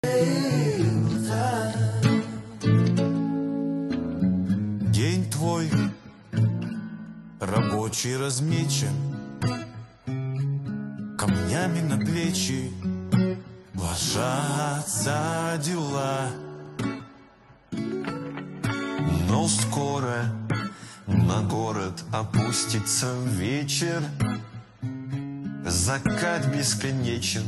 День твой рабочий размечен камнями на плечи ложатся дела. Но скоро на город опустится вечер, закат бесконечен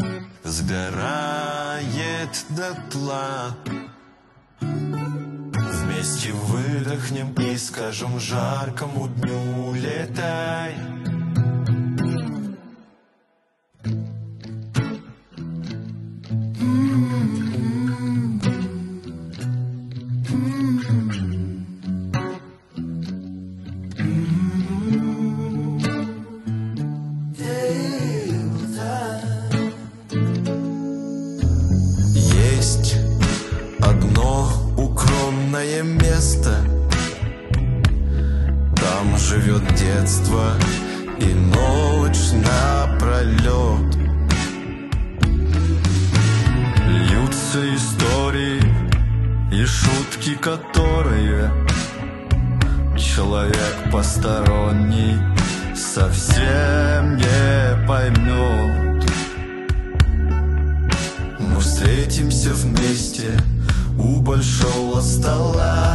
сгорает дотла. Вместе выдохнем и скажем жаркому дню: летай. Есть одно укромное место, там живет детство и ночь напролет. Льются истории и шутки, которые человек посторонний совсем не поймет. Мы встретимся вместе у большого стола.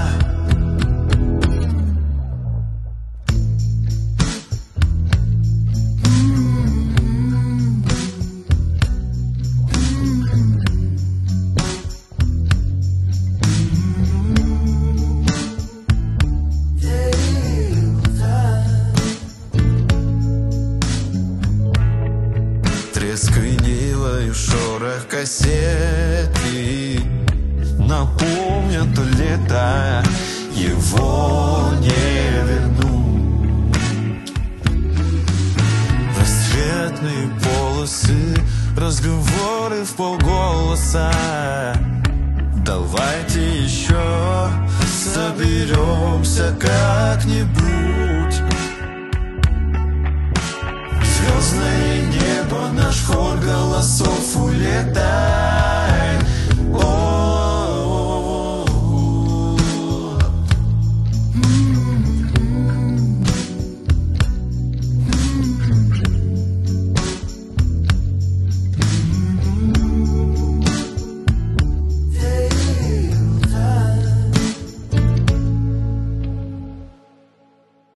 Треск винила и шорох кассеты напомнят то лето, его не вернуть. Рассветные полосы, разговоры в полголоса. Давайте еще соберемся как-нибудь. Звездное небо, наш хор голосов улетает.